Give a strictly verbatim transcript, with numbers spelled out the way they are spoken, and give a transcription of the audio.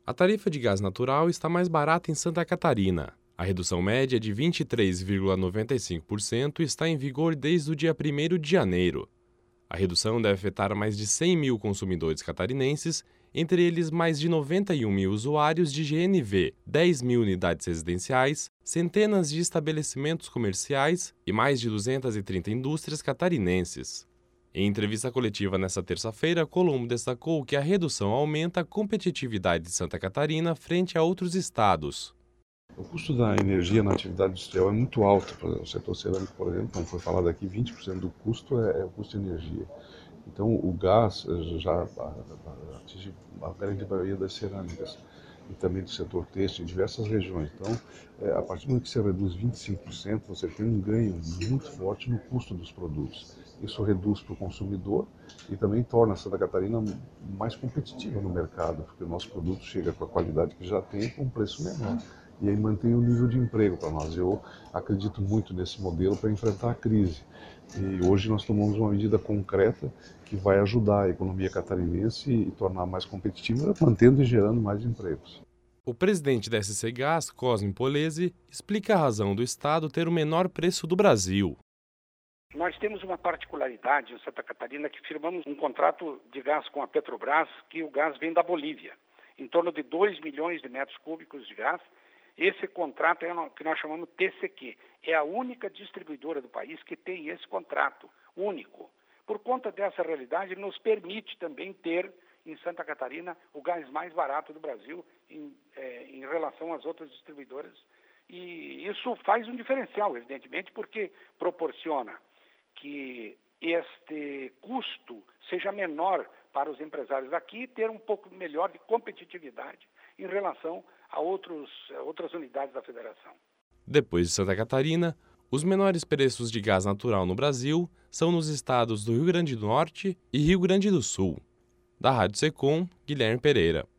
A tarifa de gás natural está mais barata em Santa Catarina. A redução média de vinte e três vírgula noventa e cinco por cento está em vigor desde o dia primeiro de janeiro. A redução deve afetar mais de cem mil consumidores catarinenses, entre eles mais de noventa e um mil usuários de G N V, dez mil unidades residenciais, centenas de estabelecimentos comerciais e mais de duzentas e trinta indústrias catarinenses. Em entrevista coletiva nesta terça-feira, Colombo destacou que a redução aumenta a competitividade de Santa Catarina frente a outros estados. O custo da energia na atividade industrial é muito alto. Para o setor cerâmico, por exemplo, como foi falado aqui, vinte por cento do custo é, é o custo de energia. Então, o gás já atinge a grande maioria das cerâmicas e também do setor têxtil em diversas regiões. Então, é, a partir do momento que você reduz vinte e cinco por cento, você tem um ganho muito forte no custo dos produtos. Isso reduz para o consumidor e também torna a Santa Catarina mais competitiva no mercado, porque o nosso produto chega com a qualidade que já tem com um preço menor. E aí mantém o nível de emprego para nós. Eu acredito muito nesse modelo para enfrentar a crise. E hoje nós tomamos uma medida concreta que vai ajudar a economia catarinense e tornar mais competitiva, mantendo e gerando mais empregos. O presidente da S C Gás, Cosme Polese, explica a razão do estado ter o menor preço do Brasil. Nós temos uma particularidade em Santa Catarina que firmamos um contrato de gás com a Petrobras, que o gás vem da Bolívia, em torno de dois milhões de metros cúbicos de gás. Esse contrato é o que nós chamamos T C Q. É a única distribuidora do país que tem esse contrato único. Por conta dessa realidade, nos permite também ter em Santa Catarina o gás mais barato do Brasil em, é, em relação às outras distribuidoras. E isso faz um diferencial, evidentemente, porque proporciona que este custo seja menor para os empresários aqui e ter um pouco melhor de competitividade em relação a, outros, a outras unidades da federação. Depois de Santa Catarina, os menores preços de gás natural no Brasil são nos estados do Rio Grande do Norte e Rio Grande do Sul. Da Rádio Secom, Guilherme Pereira.